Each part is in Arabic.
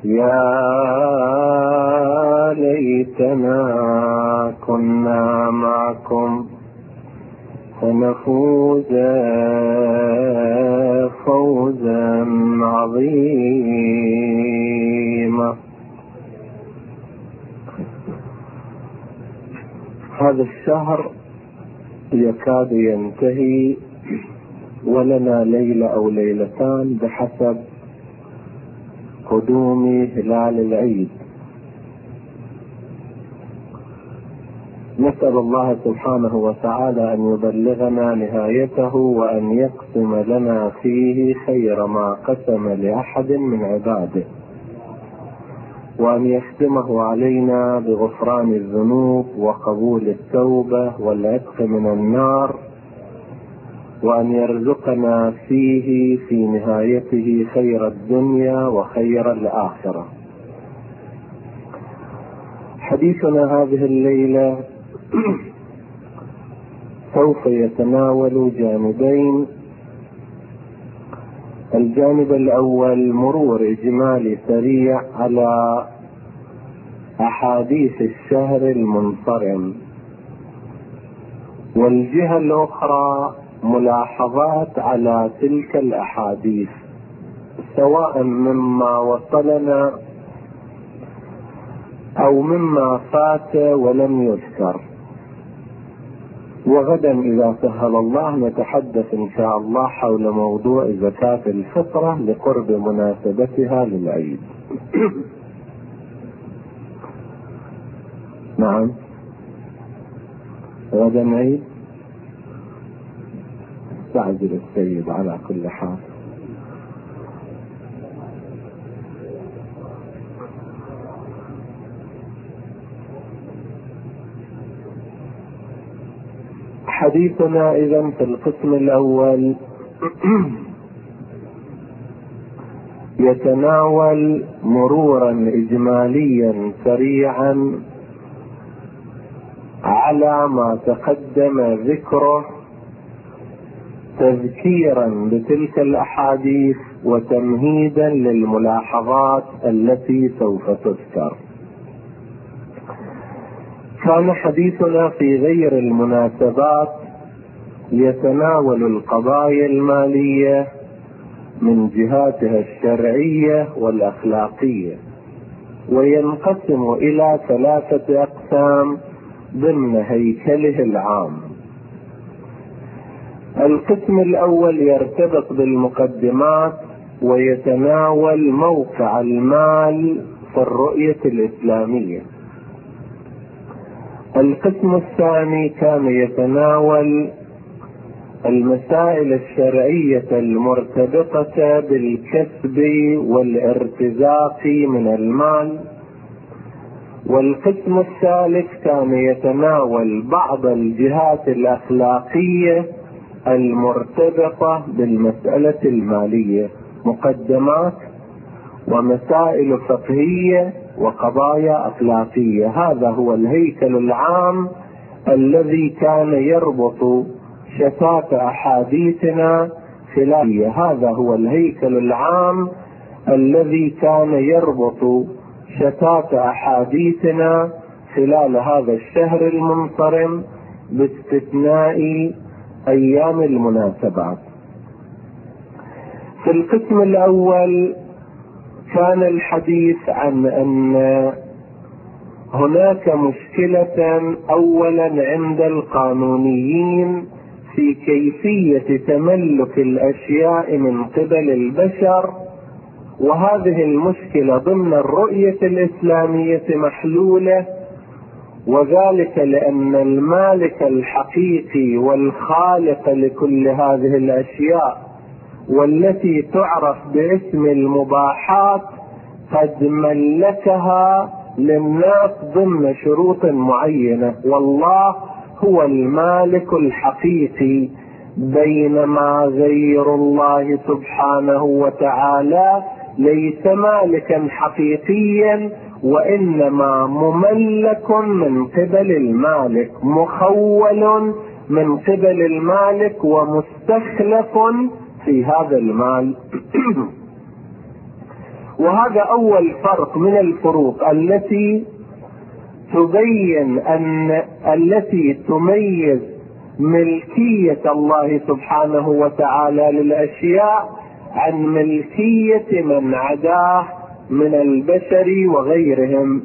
يا ليتنا كنا معكم فنفوز فوزا عظيما. هذا الشهر يكاد ينتهي ولنا ليلة أو ليلتان بحسب قدوم هلال العيد. نسأل الله سبحانه وتعالى أن يبلغنا نهايته وأن يقسم لنا فيه خير ما قسم لأحد من عباده، وأن يختمه علينا بغفران الذنوب وقبول التوبة والعتق من النار، وأن يرزقنا فيه في نهايته خير الدنيا وخير الآخرة. حديثنا هذه الليلة سوف يتناول جانبين. الجانب الأول مرور إجمالي سريع على أحاديث الشهر المنصرم، والجهة الأخرى ملاحظات على تلك الأحاديث سواء مما وصلنا أو مما فات ولم يذكر. وغدا إذا سهل الله نتحدث إن شاء الله حول موضوع زكاة الفطرة لقرب مناسبتها للعيد. نعم، غدا عيد، استعجل السيد على كل حال. حديثنا إذن في القسم الأول يتناول مرورا إجماليا سريعا على ما تقدم ذكره، تذكيرا بتلك الأحاديث وتمهيدا للملاحظات التي سوف تذكر. كان حديثنا في غير المناسبات يتناول القضايا المالية من جهاتها الشرعية والأخلاقية، وينقسم إلى 3 أقسام ضمن هيكله العام. القسم الأول يرتبط بالمقدمات ويتناول موقع المال في الرؤية الإسلامية. القسم الثاني كان يتناول المسائل الشرعية المرتبطة بالكسب والارتزاق من المال. والقسم الثالث كان يتناول بعض الجهات الأخلاقية المرتبطة بالمسألة المالية، مقدمات ومسائل فقهية وقضايا أخلاقية. هذا هو الهيكل العام الذي كان يربط شتات أحاديثنا خلال هذا هو الهيكل العام الذي كان يربط شتات أحاديثنا خلال هذا الشهر المنصرم باستثناء أيام المناسبات. في القسم الأول كان الحديث عن أن هناك مشكلة أولا عند القانونيين في كيفية تملك الأشياء من قبل البشر، وهذه المشكلة ضمن الرؤية الإسلامية محلولة، وذلك لأن المالك الحقيقي والخالق لكل هذه الأشياء والتي تعرف باسم المباحات قد ملكها للناس ضمن شروط معينة، والله هو المالك الحقيقي، بينما غير الله سبحانه وتعالى ليس مالكا حقيقيا، وإنما مملك من قبل المالك، مخول من قبل المالك ومستخلف في هذا المال. وهذا أول فرق من الفروق التي تبين التي تميز ملكية الله سبحانه وتعالى للأشياء عن ملكية من عداه من البشر وغيرهم.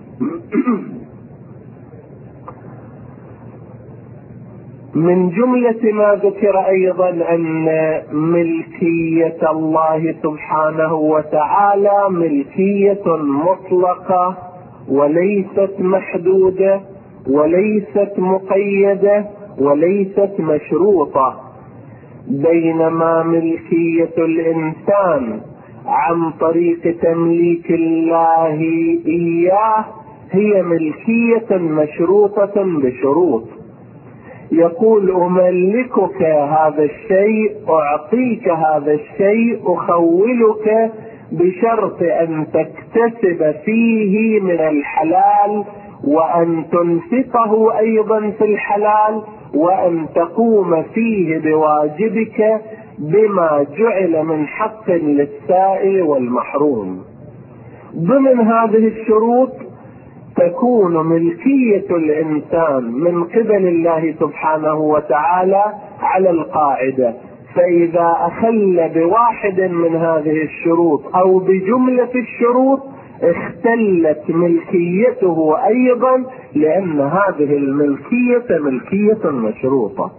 من جملة ما ذكر أيضا أن ملكية الله سبحانه وتعالى ملكية مطلقة وليست محدودة وليست مقيدة وليست مشروطة، بينما ملكية الإنسان عن طريق تمليك الله إياه هي ملكية مشروطة بشروط. يقول أملكك هذا الشيء، أعطيك هذا الشيء، أخولك بشرط أن تكتسب فيه من الحلال، وأن تنفقه أيضا في الحلال، وأن تقوم فيه بواجبك بما جعل من حق للسائل والمحروم. ضمن هذه الشروط تكون ملكية الإنسان من قبل الله سبحانه وتعالى على القاعدة، فإذا أخل بواحد من هذه الشروط أو بجملة الشروط اختلت ملكيته أيضا، لأن هذه الملكية ملكية مشروطة.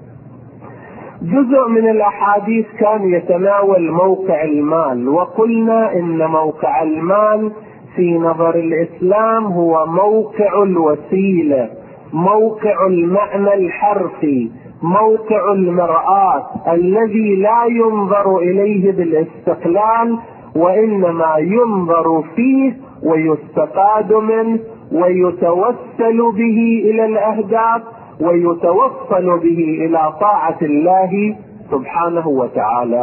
جزء من الأحاديث كان يتناول موقع المال، وقلنا إن موقع المال في نظر الإسلام هو موقع الوسيلة، موقع المعنى الحرفي، موقع المرآة الذي لا ينظر إليه بالاستقلال، وإنما ينظر فيه ويستفاد منه ويتوسل به إلى الأهداف ويتوصل به إلى طاعة الله سبحانه وتعالى.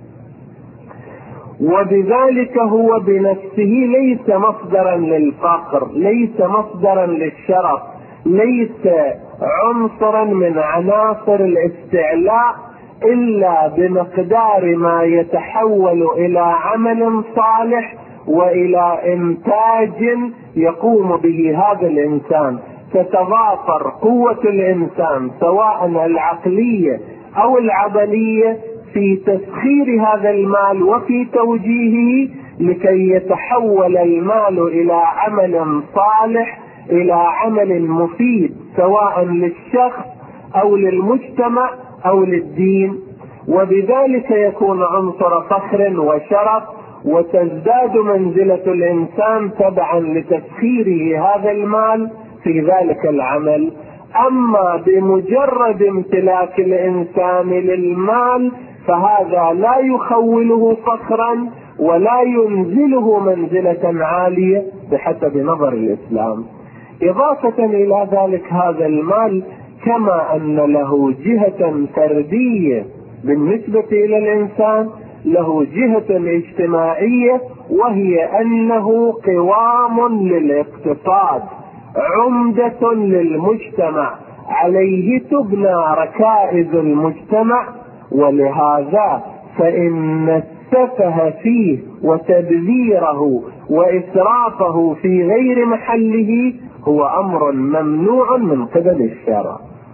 وبذلك هو بنفسه ليس مصدرا للفقر، ليس مصدرا للشرف، ليس عنصرا من عناصر الاستعلاء، إلا بمقدار ما يتحول إلى عمل صالح وإلى إنتاج يقوم به هذا الإنسان. تتضافر قوة الإنسان سواء العقلية أو العملية في تسخير هذا المال وفي توجيهه لكي يتحول المال إلى عمل صالح، إلى عمل مفيد سواء للشخص أو للمجتمع أو للدين، وبذلك يكون عنصر فخر وشرف، وتزداد منزلة الإنسان تبعا لتسخيره هذا المال في ذلك العمل. أما بمجرد امتلاك الإنسان للمال فهذا لا يخوله فخرا ولا ينزله منزلة عالية بحسب نظر الإسلام. إضافة إلى ذلك هذا المال كما أن له جهة فردية بالنسبة إلى الإنسان، له جهة اجتماعية، وهي أنه قوام للاقتصاد، عمدة للمجتمع، عليه تبنى ركائز المجتمع. ولهذا فإن السفه فيه وتبذيره وإسرافه في غير محله هو أمر ممنوع من قبل الشرع.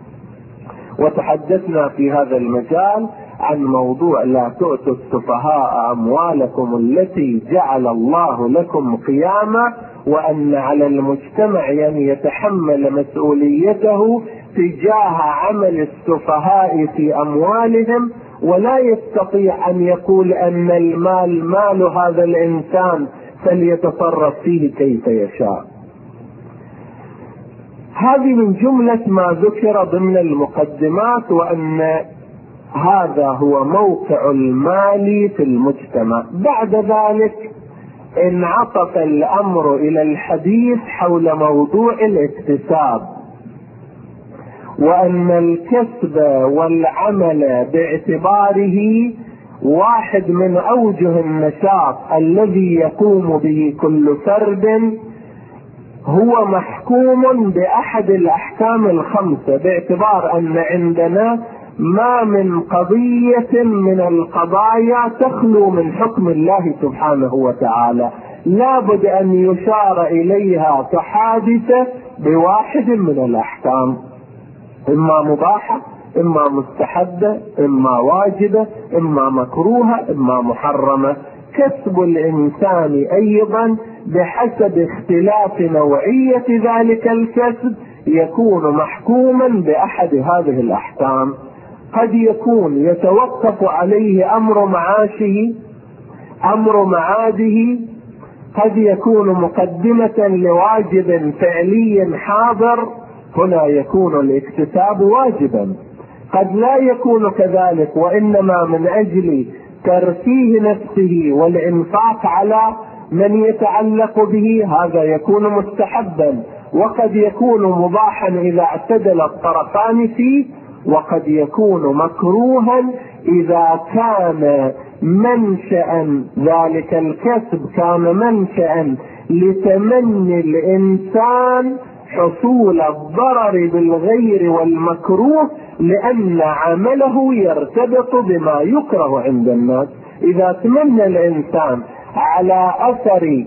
وتحدثنا في هذا المجال عن موضوع لا تؤتوا السفهاء أموالكم التي جعل الله لكم قياما، وأن على المجتمع أن يتحمل مسؤوليته تجاه عمل السفهاء في أموالهم، ولا يستطيع أن يقول أن المال مال هذا الإنسان فليتصرف فيه كيف يشاء. هذه من جملة ما ذكر ضمن المقدمات، وأن هذا هو موقع المال في المجتمع. بعد ذلك انعطف الأمر إلى الحديث حول موضوع الاكتساب، وأن الكسب والعمل باعتباره واحد من أوجه النشاط الذي يقوم به كل فرد هو محكوم بأحد الأحكام الخمسة، باعتبار أن عندنا ما من قضية من القضايا تخلو من حكم الله سبحانه وتعالى، لابد أن يشار إليها كحادثة بواحد من الأحكام، إما مباحة، إما مستحبة، إما واجبة، إما مكروهة، إما محرمة. كسب الإنسان أيضا بحسب اختلاف نوعية ذلك الكسب يكون محكوما بأحد هذه الأحكام. قد يكون يتوقف عليه أمر معاشه، أمر معاده، قد يكون مقدمة لواجب فعلي حاضر، هنا يكون الاكتساب واجبا. قد لا يكون كذلك، وإنما من أجل ترفيه نفسه والإنفاق على من يتعلق به، هذا يكون مستحبا. وقد يكون مباحا إذا اعتدل الطرفان فيه، وقد يكون مكروها إذا كان منشأ ذلك الكسب كان منشأ لتمني الإنسان حصول الضرر بالغير والمكروه، لأن عمله يرتبط بما يكره عند الناس. إذا تمنى الإنسان على أثر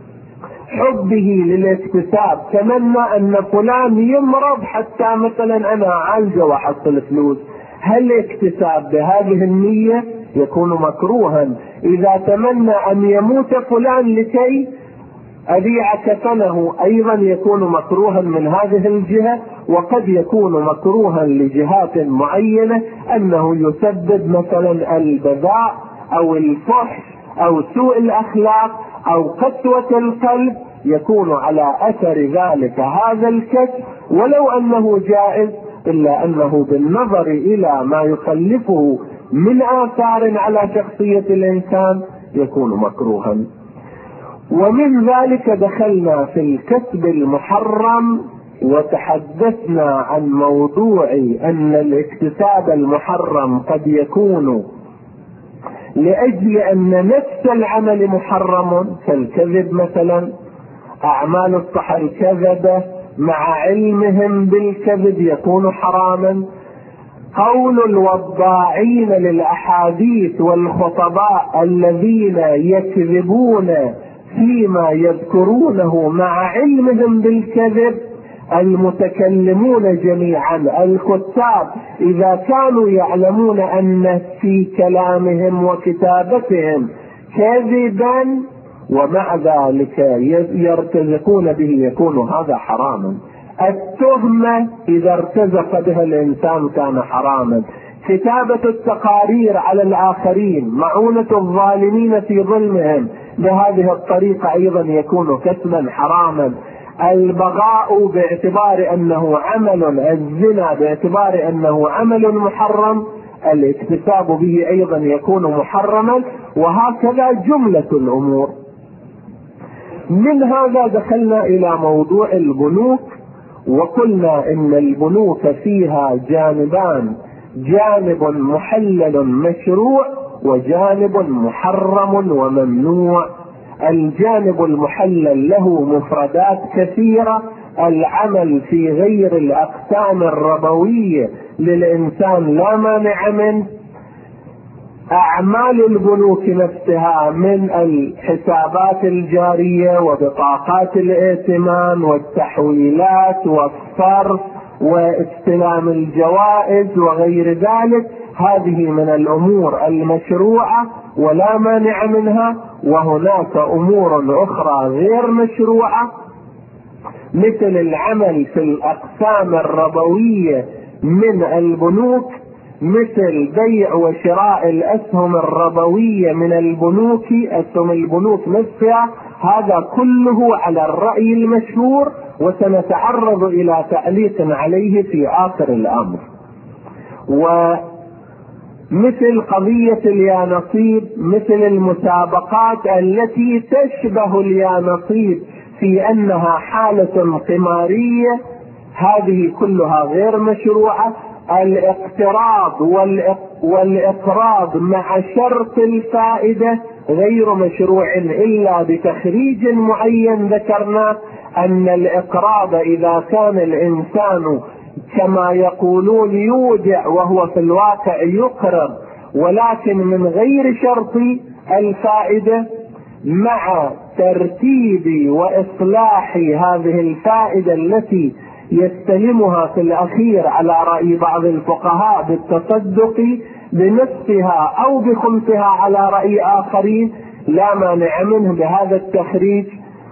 حبه للاكتساب، تمنى أن فلان يمرض حتى مثلا أنا أعالجه وأحصل فلوس، هل اكتساب بهذه النية يكون مكروها. إذا تمنى أن يموت فلان لكي أبيع كفنه، أيضا يكون مكروها من هذه الجهة. وقد يكون مكروها لجهات معينة، أنه يسبب مثلا البذاء أو الفحش أو سوء الأخلاق أو قسوة القلب، يكون على أثر ذلك هذا الكسب ولو أنه جائز، إلا أنه بالنظر إلى ما يخلفه من آثار على شخصية الإنسان يكون مكروها. ومن ذلك دخلنا في الكسب المحرم، وتحدثنا عن موضوع أن الاكتساب المحرم قد يكون لأجل أن نفس العمل محرم، كالكذب مثلا، أعمال الصح الكذبة مع علمهم بالكذب يكون حراما. قول الوضاعين للأحاديث والخطباء الذين يكذبون فيما يذكرونه مع علمهم بالكذب، المتكلمون جميعا الكتاب إذا كانوا يعلمون أن في كلامهم وكتابتهم كذبا ومع ذلك يرتزقون به، يكون هذا حراما. التهمة إذا ارتزق بها الإنسان كان حراما. كتابة التقارير على الآخرين، معونة الظالمين في ظلمهم بهذه الطريقة أيضا يكون كسبا حراما. البغاء باعتبار أنه عمل، الزنا باعتبار أنه عمل محرم، الاكتساب به أيضا يكون محرما. وهكذا جملة الأمور. من هذا دخلنا إلى موضوع البنوك، وقلنا إن البنوك فيها جانبان، جانب محلل مشروع وجانب محرم وممنوع. الجانب المحلل له مفردات كثيرة، العمل في غير الأقسام الربوية للإنسان لا مانع منه. أعمال البنوك نفسها من الحسابات الجارية وبطاقات الائتمان والتحويلات والصرف واستلام الجوائز وغير ذلك، هذه من الأمور المشروعة ولا مانع منها. وهناك أمور أخرى غير مشروعة، مثل العمل في الأقسام الربوية من البنوك، مثل بيع وشراء الأسهم الربوية من البنوك، أسهم البنوك نفسها، هذا كله على الرأي المشهور، وسنتعرض إلى تعليق عليه في آخر الأمر. ومثل قضية اليانصيب، مثل المسابقات التي تشبه اليانصيب في أنها حالة قمارية، هذه كلها غير مشروعة. الاقتراض والإقراض مع شرط الفائدة غير مشروع إلا بتخريج معين ذكرنا، أن الإقراض إذا كان الإنسان كما يقولون يودع وهو في الواقع يقرض، ولكن من غير شرط الفائدة، مع ترتيب وإصلاح هذه الفائدة التي يستلمها في الأخير على رأي بعض الفقهاء بالتصدق بنصفها أو بخمسها على رأي آخرين، لا مانع منه بهذا التخريج.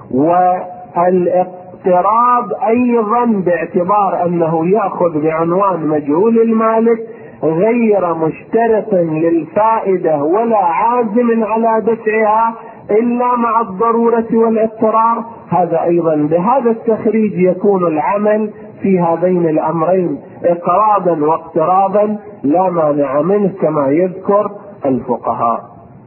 والاقتراض أيضا باعتبار أنه يأخذ بعنوان مجهول المالك غير مشترط للفائدة ولا عازم على دفعها إلا مع الضرورة والاضطرار، هذا أيضا بهذا التخريج يكون العمل في هذين الأمرين إقراضا واقتراضا لا مانع منه كما يذكر الفقهاء.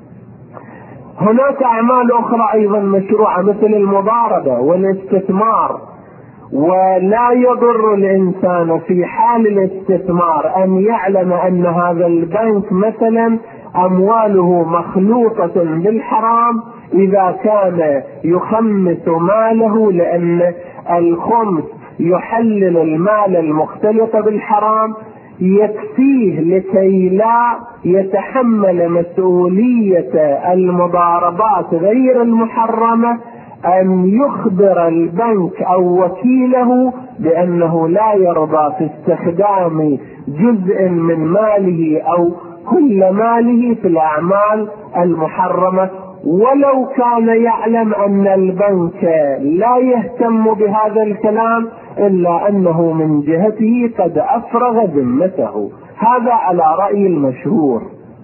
هناك أعمال أخرى أيضا مشروعة مثل المضاربة والاستثمار، ولا يضر الإنسان في حال الاستثمار أن يعلم أن هذا البنك مثلا أمواله مخلوطة بالحرام إذا كان يخمس ماله، لأن الخمس يحلل المال المختلط بالحرام، يكفيه لكي لا يتحمل مسؤولية المضاربات غير المحرمة أن يخبر البنك أو وكيله بأنه لا يرضى في استخدام جزء من ماله أو كل ماله في الأعمال المحرمة، ولو كان يعلم أن البنك لا يهتم بهذا الكلام إلا أنه من جهته قد أفرغ ذمته. هذا على رأي المشهور.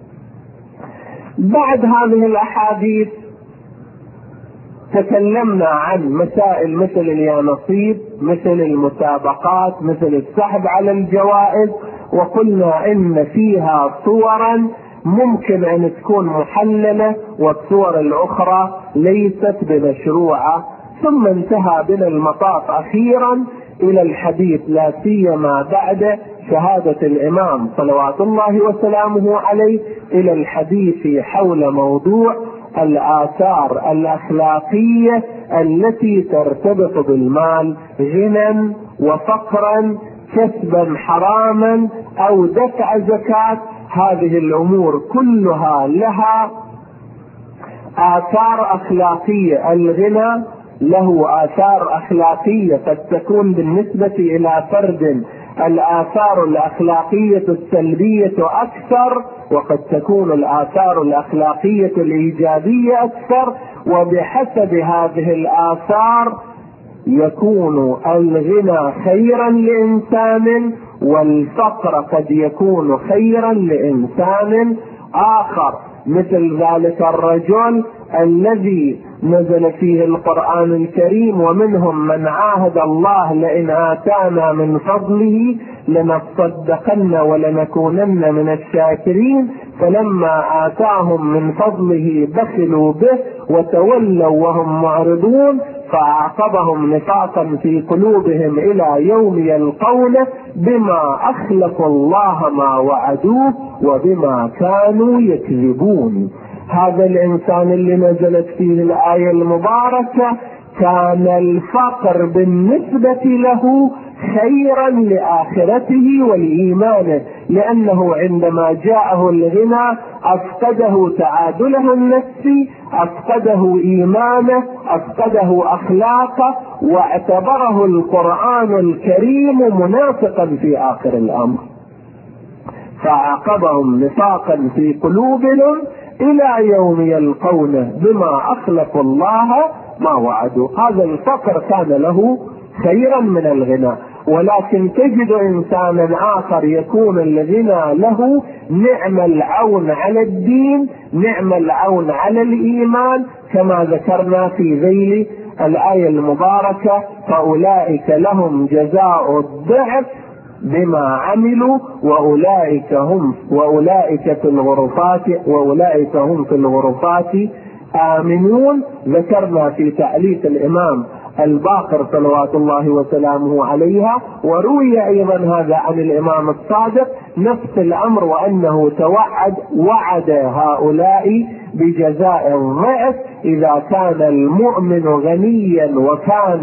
بعد هذه الأحاديث تكلمنا عن مسائل مثل اليانصيب، مثل المسابقات، مثل السحب على الجوائز، وقلنا إن فيها صورا ممكن أن تكون محللة والصور الأخرى ليست بمشروعة. ثم انتهى بنا المطاف أخيرا إلى الحديث، لا سيما بعد شهادة الإمام صلوات الله وسلامه عليه، إلى الحديث حول موضوع الآثار الأخلاقية التي ترتبط بالمال، غنى وفقرا، كسبا حراما أو دفع زكاة. هذه الأمور كلها لها آثار أخلاقية. الغنى له آثار أخلاقية قد تكون بالنسبة إلى فرد الآثار الأخلاقية السلبية أكثر، وقد تكون الآثار الأخلاقية الإيجابية أكثر، وبحسب هذه الآثار يكون الغنى خيرا لإنسان والفقر قد يكون خيرا لإنسان آخر. مثل ذلك الرجل الذي نزل فيه القرآن الكريم: ومنهم من عاهد الله لئن آتانا من فضله لنصدقن ولنكونن من الشاكرين، فلما آتاهم من فضله بخلوا به وتولوا وهم معرضون، فأعقبهم نفاقا في قلوبهم إلى يوم يلقونه بما أخلفوا الله ما وعدوه وبما كانوا يكذبون. هذا الإنسان اللي نزلت فيه الآية المباركة كان الفقر بالنسبة له خيرا لآخرته ولإيمانه، لأنه عندما جاءه الغنى أفقده تعادله النفسي، أفقده إيمانه، أفقده أخلاقه، واعتبره القرآن الكريم منافقا في آخر الأمر، فعاقبهم نفاقا في قلوبهم إلى يوم يلقونه بما أخلفوا الله ما وعدوا. هذا الفقر كان له خيرا من الغنى. ولكن تجد إنسانا آخر يكون الغنى له نعم العون على الدين، نعم العون على الإيمان، كما ذكرنا في ذيل الآية المباركة: فأولئك لهم جزاء الضعف بما عملوا وأولئك هم في الغرفات آمنون. ذكرنا في تعليق الإمام الباقر صلوات الله وسلامه عليها، وروي أيضا هذا عن الإمام الصادق نفس الأمر، وأنه وعد هؤلاء بجزاء ضعف إذا كان المؤمن غنيا وكان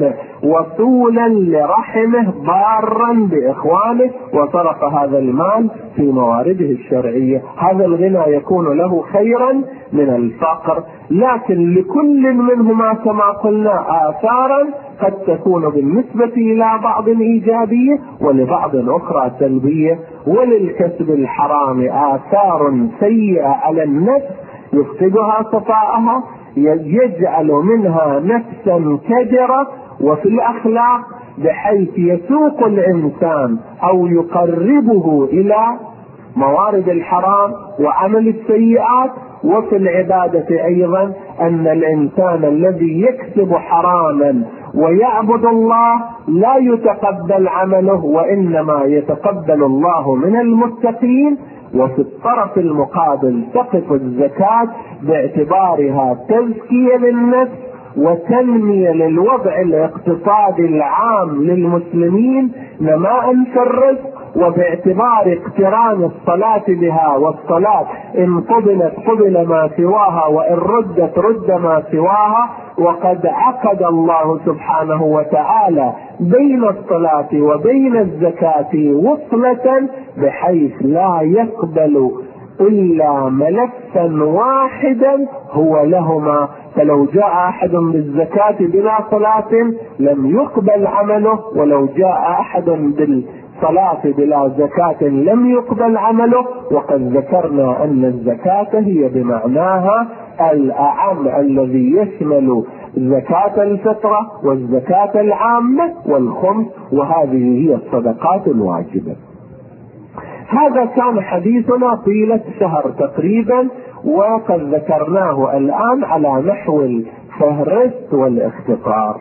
وصولا لرحمه بارا بإخوانه، وصرف هذا المال في موارده الشرعية. هذا الغنى يكون له خيرا من الفقر، لكن لكل منهما كما قلنا آثارا قد تكون بالنسبة إلى بعض إيجابية ولبعض أخرى سلبية. وللكسب الحرام آثار سيئة على النفس يفقدها صفاءها، يجعل منها نفسا كدرة، وفي الأخلاق بحيث يسوق الإنسان أو يقربه إلى موارد الحرام وعمل السيئات. وفي العبادة أيضا أن الإنسان الذي يكسب حراما ويعبد الله لا يتقبل عمله، وإنما يتقبل الله من المتقين. وفي الطرف المقابل تقف الزكاة باعتبارها تزكية للنفس وتنمية للوضع الاقتصادي العام للمسلمين، نماء في الرزق، وباعتبار اقتران الصلاة بها، والصلاة إن قبلت قبل ما سواها وإن ردت رد ما سواها. وقد عقد الله سبحانه وتعالى بين الصلاة وبين الزكاة وصلة بحيث لا يقبل إلا ملفا واحدا هو لهما. فلو جاء أحد بالزكاة بلا صلاة لم يقبل عمله، ولو جاء أحد بالصلاة بلا زكاة لم يقبل عمله. وقد ذكرنا أن الزكاة هي بمعناها الأعم الذي يشمل زكاة الفطرة والزكاة العامة والخمس، وهذه هي الصدقات الواجبة. هذا كان حديثنا طيلة شهر تقريبا، وقد ذكرناه الآن على نحو الفهرست والاختصار.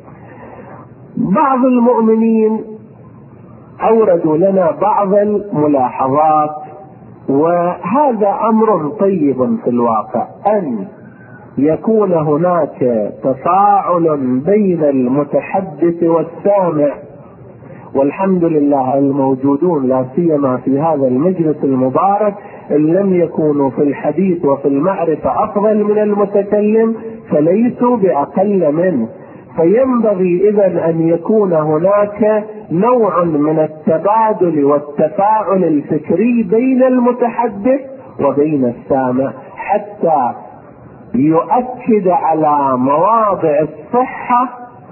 بعض المؤمنين أوردوا لنا بعض الملاحظات، وهذا أمر طيب في الواقع أن يكون هناك تفاعل بين المتحدث والسامع. والحمد لله الموجودون لا سيما في هذا المجلس المبارك إن لم يكونوا في الحديث وفي المعرفة أفضل من المتكلم فليسوا بأقل منه. فينبغي إذن أن يكون هناك نوع من التبادل والتفاعل الفكري بين المتحدث وبين السامع، حتى يؤكد على مواضع الصحة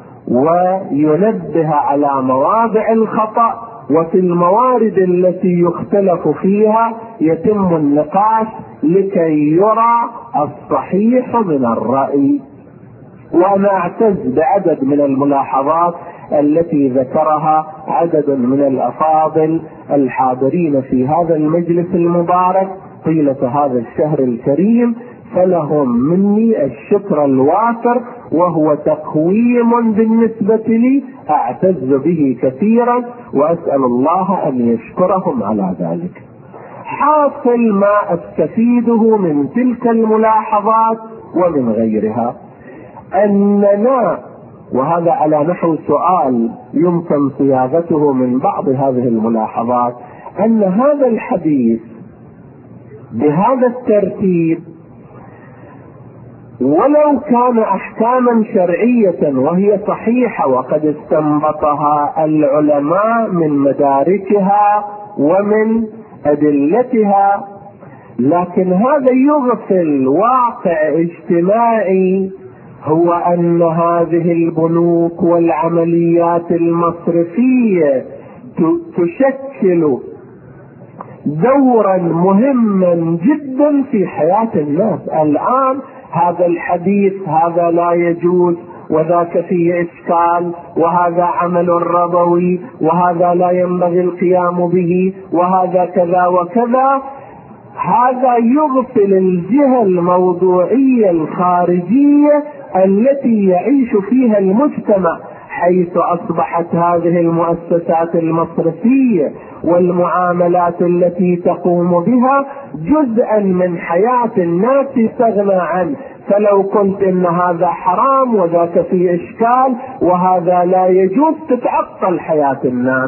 وينبه على مواضع الخطأ، وفي الموارد التي يختلف فيها يتم النقاش لكي يرى الصحيح من الرأي. وأنا أعتز بعدد من الملاحظات التي ذكرها عدد من الأفاضل الحاضرين في هذا المجلس المبارك طيلة هذا الشهر الكريم، فلهم مني الشكر الوافر، وهو تقويم بالنسبة لي أعتز به كثيرا، وأسأل الله أن يشكرهم على ذلك. حاصل ما أستفيده من تلك الملاحظات ومن غيرها أننا، وهذا على نحو سؤال يمكن صياغته من بعض هذه الملاحظات، أن هذا الحديث بهذا الترتيب ولو كان أحكاما شرعية وهي صحيحة وقد استنبطها العلماء من مداركها ومن أدلتها، لكن هذا يغفل واقع اجتماعي، هو أن هذه البنوك والعمليات المصرفية تشكل دورا مهما جدا في حياة الناس. الآن هذا الحديث هذا لا يجوز وذاك فيه إشكال، وهذا عمل ربوي، وهذا لا ينبغي القيام به، وهذا كذا وكذا، هذا يغفل الجهة الموضوعية الخارجية التي يعيش فيها المجتمع، حيث أصبحت هذه المؤسسات المصرفية والمعاملات التي تقوم بها جزءا من حياة الناس يستغنى عنه. فلو قلت إن هذا حرام وذاك فيه إشكال وهذا لا يجوز تتعطل حياة الناس.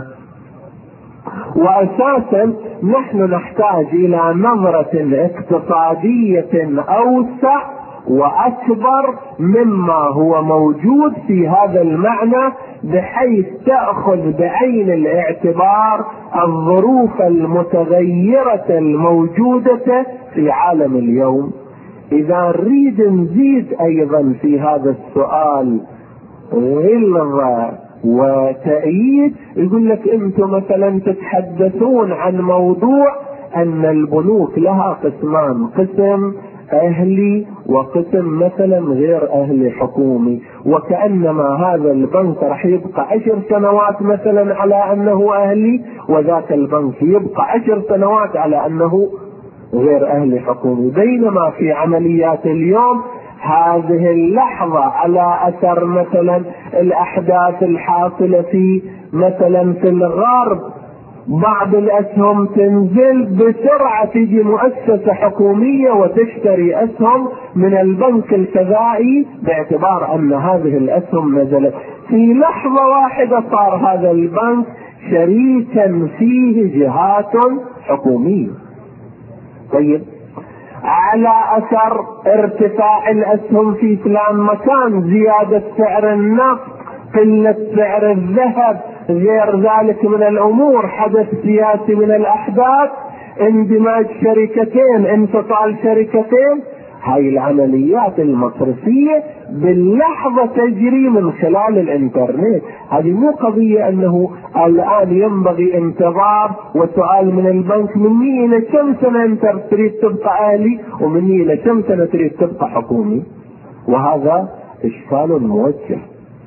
وأساسا نحن نحتاج إلى نظرة اقتصادية أوسع وأكبر مما هو موجود في هذا المعنى، بحيث تأخذ بعين الاعتبار الظروف المتغيرة الموجودة في عالم اليوم. إذا نريد نزيد أيضا في هذا السؤال غلظة وتأييد، يقول لك أنتم مثلا تتحدثون عن موضوع أن البنوك لها قسمان، قسم أهلي وقسم مثلا غير أهلي حكومي، وكأنما هذا البنك راح يبقى 10 سنوات مثلا على أنه أهلي، وذاك البنك يبقى 10 سنوات على أنه غير أهلي حكومي. بينما في عمليات اليوم هذه اللحظة على أثر مثلا الأحداث الحاصلة في مثلا في الغرب، بعض الأسهم تنزل بسرعة، تيجي مؤسسة حكومية وتشتري أسهم من البنك الكذائي باعتبار أن هذه الأسهم نزلت في لحظة واحدة، صار هذا البنك شريكا فيه جهات حكومية. طيب، على أثر ارتفاع الأسهم في فلان مكان، زيادة سعر النفط، قلة سعر الذهب، غير ذلك من الأمور، حدث سياسي من الأحداث، اندماج شركتين، انفصال شركتين، هاي العمليات المصرفية باللحظة تجري من خلال الانترنت. هذه مو قضية أنه الآن ينبغي انتظار وسؤال من البنك مني إلى كم سنة أنت تريد تبقى أهلي، ومني إلى كم سنة تريد تبقى حكومي، وهذا إشكال موجه.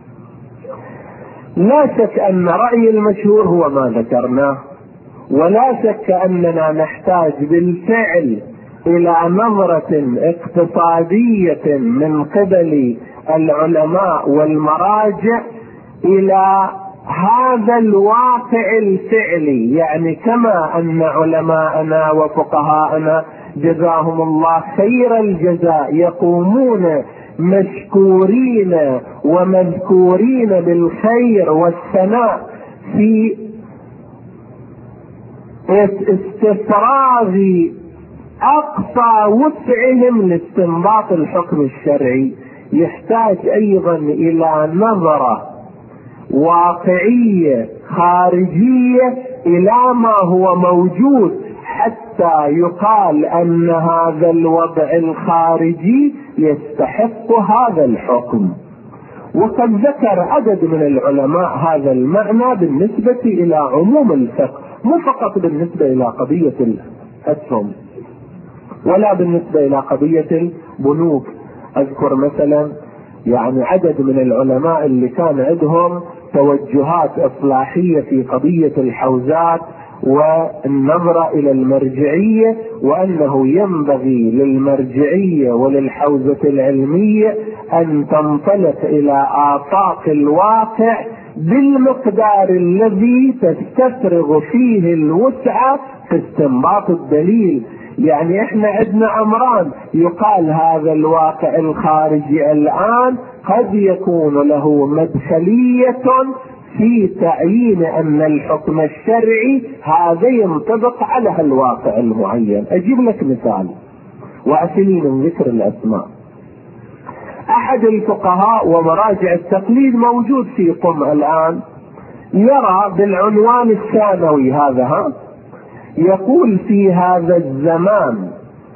لا شك أن رأيي المشهور هو ما ذكرناه، ولا شك أننا نحتاج بالفعل إلى نظرة اقتصادية من قبل العلماء والمراجع إلى هذا الواقع الفعلي. يعني كما أن علماءنا وفقهاءنا جزاهم الله خير الجزاء يقومون مشكورين ومذكورين بالخير والثناء في استفراغ أقصى وسعهم لاستنباط الحكم الشرعي، يحتاج أيضا إلى نظرة واقعية خارجية إلى ما هو موجود، حتى يقال أن هذا الوضع الخارجي يستحق هذا الحكم. وقد ذكر عدد من العلماء هذا المعنى بالنسبة إلى عموم الفقه، مو فقط بالنسبة إلى قضية الأسهم ولا بالنسبة إلى قضية البنوك. أذكر مثلا يعني عدد من العلماء اللي كان عندهم توجهات إصلاحية في قضية الحوزات والنظرة إلى المرجعية، وأنه ينبغي للمرجعية وللحوزة العلمية أن تنطلق إلى آفاق الواقع بالمقدار الذي تستفرغ فيه الوسعة في استنباط الدليل. يعني احنا عندنا امران، يقال هذا الواقع الخارجي الان قد يكون له مدخلية في تعيين ان الحكم الشرعي هذا ينطبق على الواقع المعين. اجيب لك مثال واسلي من ذكر الاسماء. احد الفقهاء ومراجع التقليد موجود في قم الان، يرى بالعنوان الثانوي هذا، يقول في هذا الزمان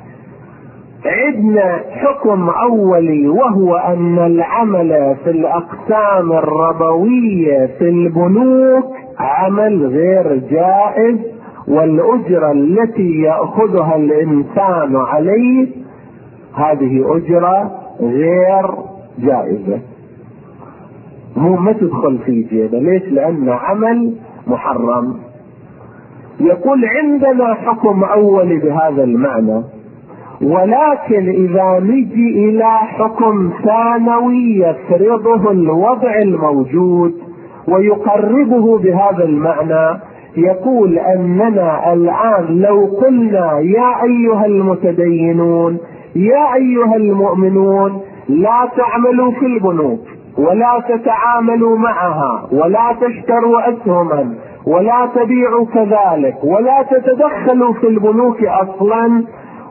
عندنا حكم أولي، وهو أن العمل في الأقسام الربوية في البنوك عمل غير جائز، والأجرة التي يأخذها الإنسان عليه هذه أجرة غير جائزة، ما تدخل في جيبه. ليش؟ لأن عمل محرم. يقول عندنا حكم أولي بهذا المعنى، ولكن إذا نجي إلى حكم ثانوي يفرضه الوضع الموجود ويقربه بهذا المعنى، يقول أننا الآن لو قلنا يا أيها المتدينون يا أيها المؤمنون لا تعملوا في البنوك ولا تتعاملوا معها ولا تشتروا أسهما ولا تبيعوا كذلك ولا تتدخلوا في البنوك أصلا،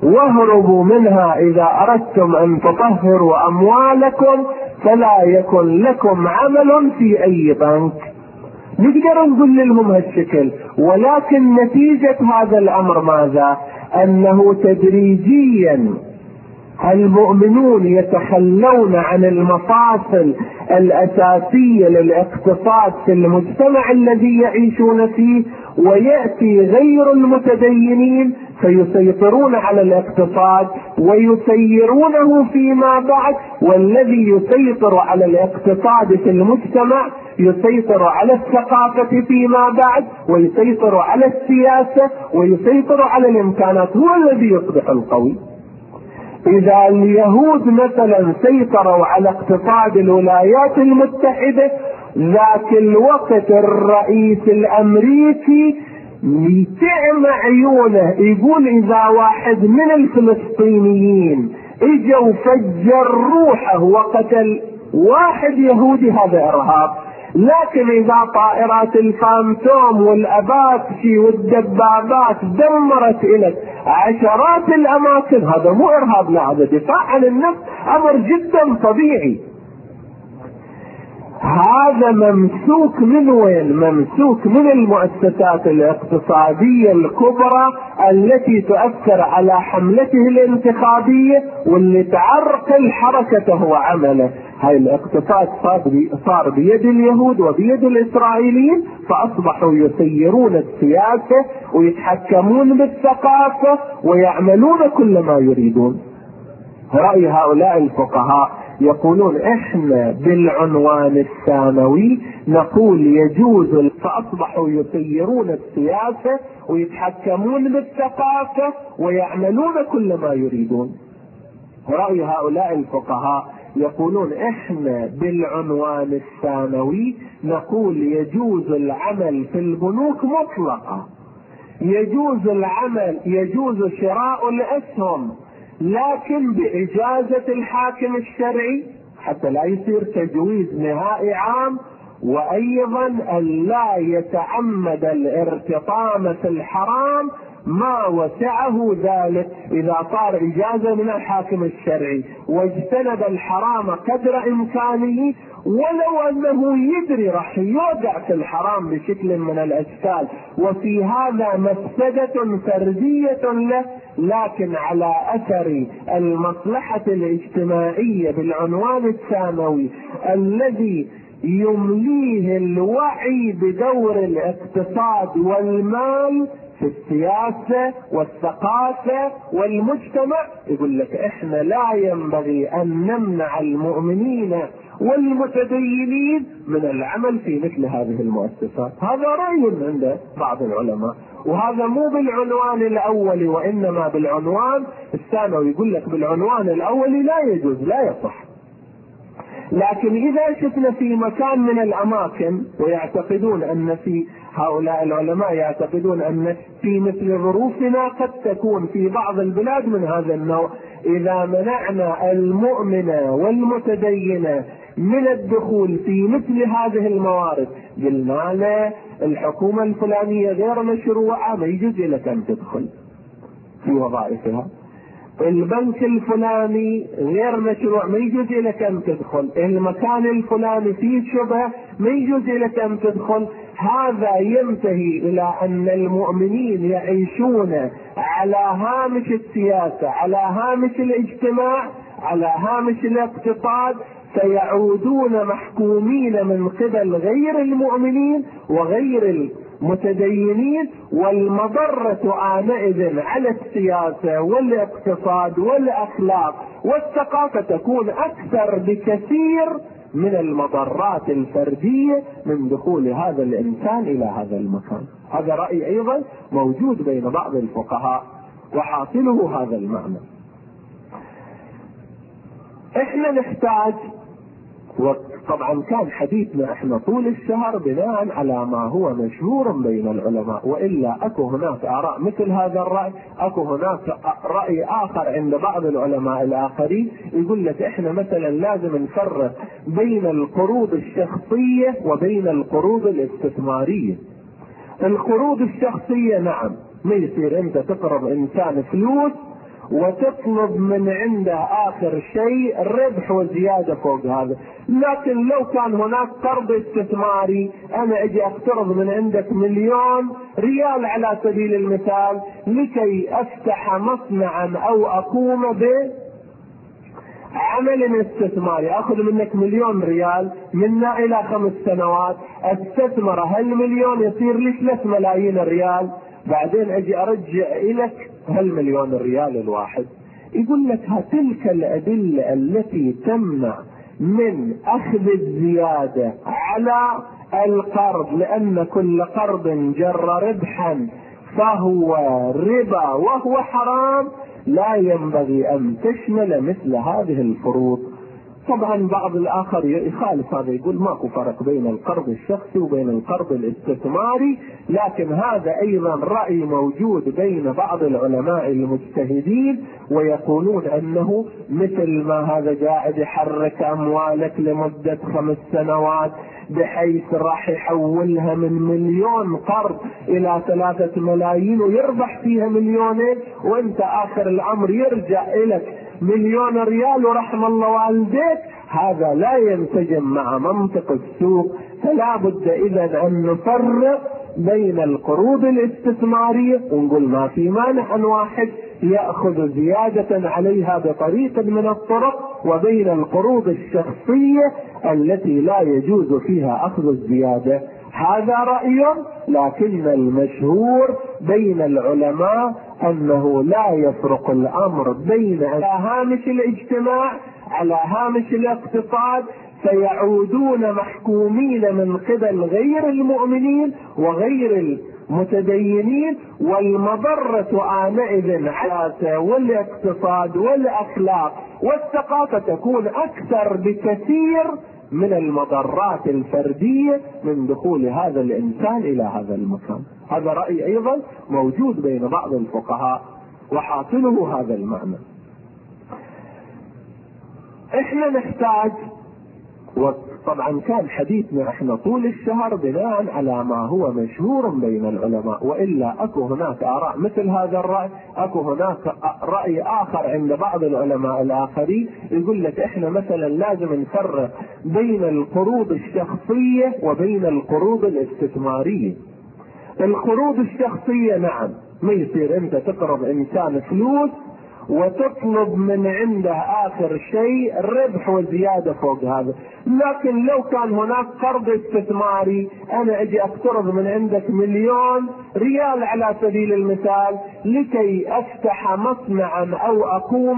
واهربوا منها إذا أردتم أن تطهروا أموالكم فلا يكن لكم عمل في أي بنك. نقدر نقول لهم هالشكل، ولكن نتيجة هذا الأمر ماذا؟ أنه تدريجيا المؤمنون يتخلون عن المفاصل الأساسية للاقتصاد في المجتمع الذي يعيشون فيه، ويأتي غير المتدينين فيسيطرون على الاقتصاد ويسيرونه فيما بعد، والذي يسيطر على الاقتصاد في المجتمع يسيطر على الثقافة فيما بعد، ويسيطر على السياسة، ويسيطر على الإمكانات، هو الذي يصبح القوي. إذا اليهود مثلا سيطروا على اقتصاد الولايات المتحدة، ذاك الوقت الرئيس الأمريكي يتعم عيونه يقول إذا واحد من الفلسطينيين اجوا فجر روحه وقتل واحد يهودي هذا إرهاب، لكن إذا طائرات الفانتوم والأباتشي والدبابات دمرت إليك عشرات الأماكن، هذا مو إرهاب، لا، هذا دفاع عن النفس، أمر جدا طبيعي. هذا ممسوك من وين؟ ممسوك من المؤسسات الاقتصادية الكبرى التي تؤثر على حملته الانتخابية واللي تعرقل حركته وعمله. هاي الاقتصاد صار بيد اليهود وبيد الإسرائيليين، فأصبحوا يسيرون السياسة ويتحكمون بالثقافة ويعملون كل ما يريدون. رأي هؤلاء الفقهاء يقولون احنا بالعنوان الثانوي نقول يجوز، فأصبحوا يسيرون السياسة ويتحكمون بالثقافة ويعملون كل ما يريدون. رأي هؤلاء الفقهاء يقولون احنا بالعنوان الثانوي نقول يجوز العمل في البنوك مطلقا، يجوز العمل، يجوز شراء الأسهم، لكن بإجازة الحاكم الشرعي حتى لا يصير تجويز نهائي عام، وأيضا أن لا يتعمد الارتطام في الحرام ما وسعه ذلك. إذا صار إجازة من الحاكم الشرعي واجتنب الحرام قدر إمكانه، ولو أنه يدري راح يوقع في الحرام بشكل من الأشكال وفي هذا مفسدة فردية له، لكن على أثر المصلحة الاجتماعية بالعنوان الثانوي الذي يمليه الوعي بدور الاقتصاد والمال في السياسة والثقافة والمجتمع، يقول لك احنا لا ينبغي ان نمنع المؤمنين والمتدينين من العمل في مثل هذه المؤسسات. هذا رأي عند بعض العلماء، وهذا مو بالعنوان الاول وانما بالعنوان الثانوي. يقول لك بالعنوان الاول لا يجوز، لا يصح. لكن إذا شفنا في مكان من الأماكن ويعتقدون أن في هؤلاء العلماء يعتقدون أن في مثل ظروفنا قد تكون في بعض البلاد من هذا النوع، إذا منعنا المؤمن والمتدين من الدخول في مثل هذه الموارد، قلنا له الحكومة الفلانية غير مشروعة ما يجوز لك أن تدخل في وظائفها، البنك الفلاني غير مشروع ما يجوز لك ان تدخل، المكان الفلاني فيه شبهه ما يجوز لك ان تدخل. هذا ينتهي الى ان المؤمنين يعيشون على هامش السياسه، على هامش الاجتماع، على هامش الاقتصاد، سيعودون محكومين من قبل غير المؤمنين وغير المتدينين، والمضرة آنئذ على السياسة والاقتصاد والأخلاق والثقافة تكون أكثر بكثير من المضرات الفردية من دخول هذا الإنسان إلى هذا المكان. هذا رأي أيضا موجود بين بعض الفقهاء وحاصله هذا المعنى. احنا نحتاج، وطبعا كان حديثنا احنا طول الشهر بناء على ما هو مشهور بين العلماء، والا اكو هناك اراء مثل هذا الراي، اكو هناك راي اخر عند بعض العلماء الاخرين يقول لك احنا مثلا لازم نفرق بين القروض الشخصيه وبين القروض الاستثماريه. القروض الشخصيه نعم، ما يصير انت تقرض انسان فلوس وتطلب من عنده آخر شيء الربح وزيادة فوق هذا. لكن لو كان هناك قرض استثماري، أنا أجي أقترض من عندك 1,000,000 ريال على سبيل المثال لكي أفتح مصنعا أو أقوم بعمل استثماري، أخذ منك 1,000,000 ريال منا إلى 5 سنوات، استثمر هال1,000,000 يصير لي 3 ملايين ريال، بعدين أجي أرجع إليك هال1,000,000 ريال الواحد. يقول لك تلك الأدلة التي تمنع من أخذ الزيادة على القرض، لأن كل قرض جر ربحا فهو ربا وهو حرام، لا ينبغي أن تشمل مثل هذه الفروض. طبعا بعض الآخر يخالف هذا، يقول ماكو فرق بين القرض الشخصي وبين القرض الاستثماري، لكن هذا أيضا رأي موجود بين بعض العلماء المجتهدين، ويقولون أنه مثل ما هذا قاعد يحرك أموالك لمدة 5 سنوات بحيث راح يحولها من 1,000,000 قرض إلى 3 ملايين ويربح فيها 2,000,000، وانت آخر الأمر يرجع إليك 1,000,000 ريال ورحم الله والديك، هذا لا ينسجم مع منطق السوق. فلا بد إذن أن نفرق بين القروض الاستثمارية، ونقول ما في مانع أن واحد يأخذ زيادة عليها بطريقة من الطرق، وبين القروض الشخصية التي لا يجوز فيها أخذ الزيادة. هذا رأي، لكن المشهور بين العلماء أنه لا يفرق الأمر بين على هامش الاجتماع على هامش الاقتصاد، فيعودون محكومين من قبل غير المؤمنين وغير المتدينين، والمضرة آنئذ على والاقتصاد والأخلاق والثقافة تكون أكثر بكثير من المضرات الفردية من دخول هذا الإنسان إلى هذا المكان. هذا رأي أيضا موجود بين بعض الفقهاء وحاصله هذا المعنى. احنا نحتاج، وطبعا كان حديثنا احنا طول الشهر بناء على ما هو مشهور بين العلماء، وإلا اكو هناك آراء مثل هذا الرأي، اكو هناك رأي آخر عند بعض العلماء الآخرين يقول لك احنا مثلا لازم نفرق بين القروض الشخصية وبين القروض الاستثمارية. القروض الشخصية نعم، ما يصير انت تقرض انسان فلوس وتطلب من عنده آخر شيء الربح وزيادة فوق هذا. لكن لو كان هناك قرض استثماري، أنا أجي أقترض من عندك 1,000,000 ريال على سبيل المثال لكي أفتح مصنعا أو أقوم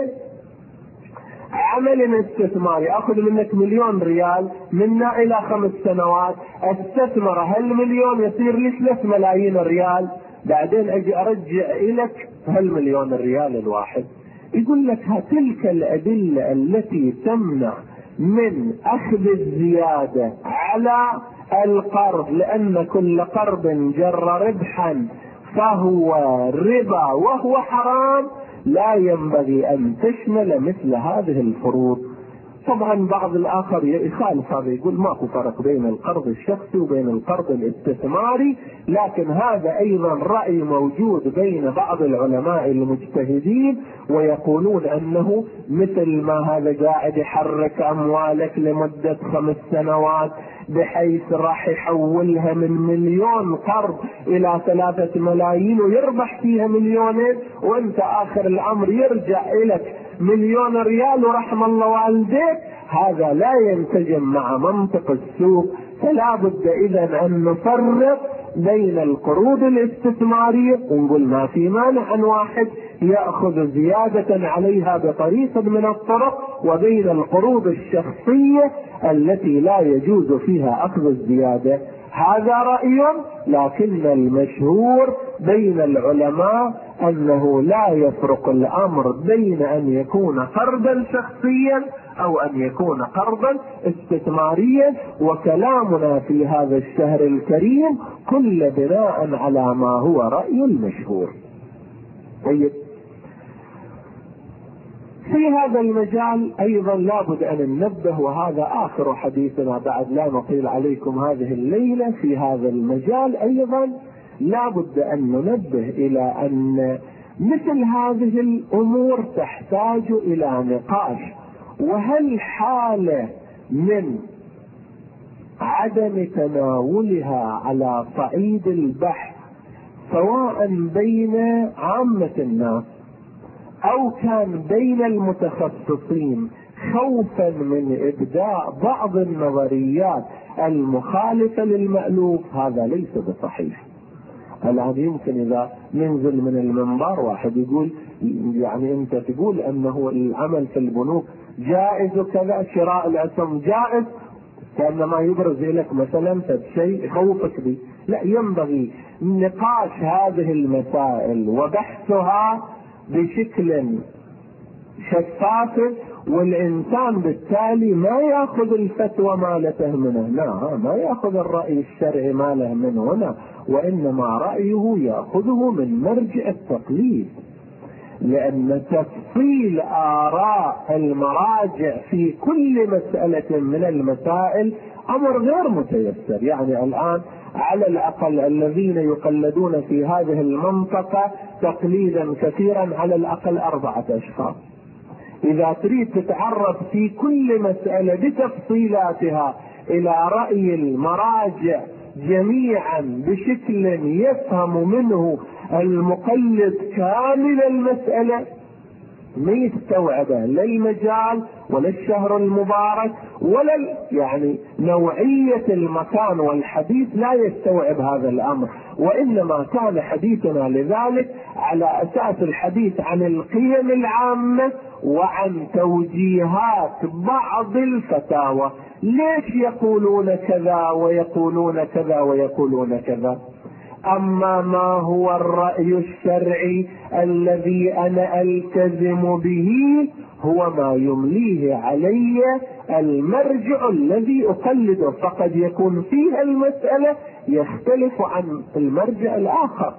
بعمل استثماري، أخذ منك 1,000,000 ريال منا إلى 5 سنوات، استثمر هال1,000,000 يصير لي 3 ملايين ريال، بعدين أجي أرجع إليك هال1,000,000 ريال الواحد. يقول لك تلك الأدلة التي تمنع من أخذ الزيادة على القرض، لأن كل قرض جر ربحا فهو ربا وهو حرام، لا ينبغي أن تشمل مثل هذه الفروض. طبعا بعض الآخر يخالف هذا، يقول ماكو فرق بين القرض الشخصي وبين القرض الاستثماري، لكن هذا أيضا رأي موجود بين بعض العلماء المجتهدين، ويقولون أنه مثل ما هذا قاعد يحرك أموالك لمدة 5 سنوات بحيث راح يحولها من 1,000,000 قرض إلى 3 ملايين ويربح فيها 2,000,000، وانت آخر الأمر يرجع إليك 1,000,000 ريال ورحم الله والديك، هذا لا ينسجم مع منطق السوق. فلا بد إذن أن نفرق بين القروض الاستثمارية، ونقول ما في مانع أن واحد يأخذ زيادة عليها بطريقة من الطرق، وبين القروض الشخصية التي لا يجوز فيها أخذ الزيادة. هذا رأي، لكن المشهور بين العلماء أنه لا يفرق الأمر بين أن يكون قرضا شخصيا أو أن يكون قرضا استثماريا. وكلامنا في هذا الشهر الكريم كل بناء على ما هو رأي المشهور. طيب، في هذا المجال أيضا لابد أن ننبه، وهذا آخر حديثنا بعد لا نطيل عليكم هذه الليلة. في هذا المجال أيضا لابد أن ننبه إلى أن مثل هذه الأمور تحتاج إلى نقاش. وهل حالة من عدم تناولها على صعيد البحث سواء بين عامة الناس أو كان بين المتخصصين خوفا من إبداء بعض النظريات المخالفة للمألوف، هذا ليس بصحيح. الآن يمكن إذا ننزل من المنبر واحد يقول يعني أنت تقول أنه العمل في البنوك جائز وكذا، شراء الأسهم جائز، كأنما يبرز لك مثلا شيء يخوفك به. لا، ينبغي نقاش هذه المسائل وبحثها بشكل شفاف، والإنسان بالتالي ما يأخذ الفتوى مالته منه، لا، ما يأخذ الرأي الشرعي ماله من هنا، وإنما رأيه يأخذه من مرجع التقليد، لأن تفصيل آراء المراجع في كل مسألة من المسائل أمر غير متيسر. يعني الآن على الأقل الذين يقلدون في هذه المنطقة تقليدا كثيرا على الأقل 4 أشخاص. إذا تريد تتعرف في كل مسألة بتفصيلاتها إلى رأي المراجع جميعا بشكل يفهم منه المقلد كامل المسألة، ما يستوعبه لا المجال ولا الشهر المبارك ولا يعني نوعية المكان والحديث، لا يستوعب هذا الأمر. وإنما كان حديثنا لذلك على أساس الحديث عن القيم العامة وعن توجيهات بعض الفتاوى، ليش يقولون كذا ويقولون كذا ويقولون كذا. أما ما هو الرأي الشرعي الذي أنا ألتزم به هو ما يمليه علي المرجع الذي أقلده، فقد يكون فيها المسألة يختلف عن المرجع الآخر،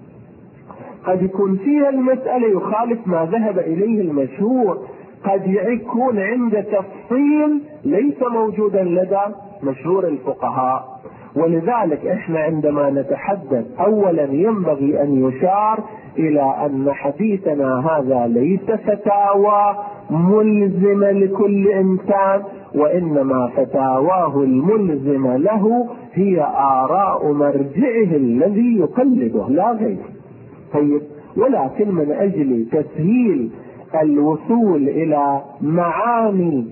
قد يكون فيها المسألة يخالف ما ذهب إليه المشهور، قد يكون عند تفصيل ليس موجودا لدى مشهور الفقهاء. ولذلك احنا عندما نتحدث اولا ينبغي ان يشار الى ان حديثنا هذا ليس فتاوى ملزمة لكل انسان، وانما فتاواه الملزمة له هي آراء مرجعه الذي يقلده لا غير. طيب، ولكن من اجل تسهيل الوصول الى معاني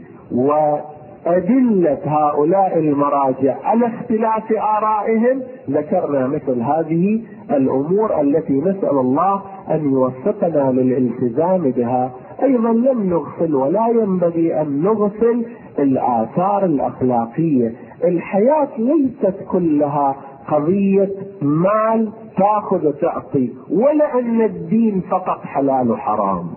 وأدلة هؤلاء المراجع على اختلاف آرائهم ذكرنا مثل هذه الأمور التي نسأل الله أن يوفقنا للالتزام بها. أيضا لم نغفل ولا ينبغي أن نغفل الآثار الأخلاقية. الحياة ليست كلها قضية مال تأخذ وتعطي، ولا أن الدين فقط حلال وحرام.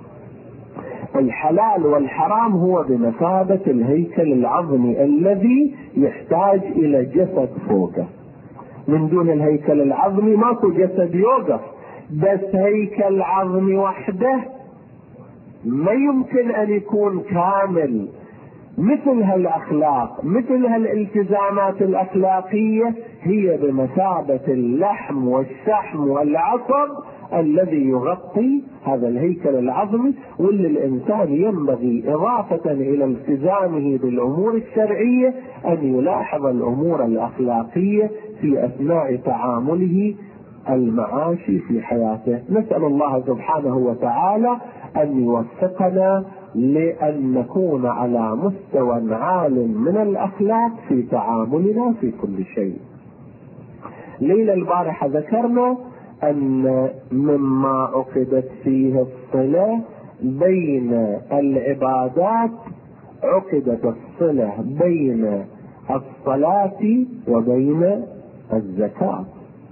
الحلال والحرام هو بمثابة الهيكل العظمي الذي يحتاج إلى جسد فوقه. من دون الهيكل العظمي ماكو جسد يوقف، بس هيكل عظمي وحده ما يمكن أن يكون كامل. مثل هالأخلاق، مثل هالالتزامات الأخلاقية هي بمثابة اللحم والشحم والعصب الذي يغطي هذا الهيكل العظمي، واللي الإنسان ينبغي إضافة إلى التزامه بالأمور الشرعية أن يلاحظ الأمور الأخلاقية في أثناء تعامله المعاشي في حياته. نسأل الله سبحانه وتعالى أن يوفقنا لأن نكون على مستوى عال من الأخلاق في تعاملنا في كل شيء. ليلة البارحة ذكرنا أن مما عقدت فيه الصلة بين العبادات عقدت الصلة بين الصلاة وبين الزكاة.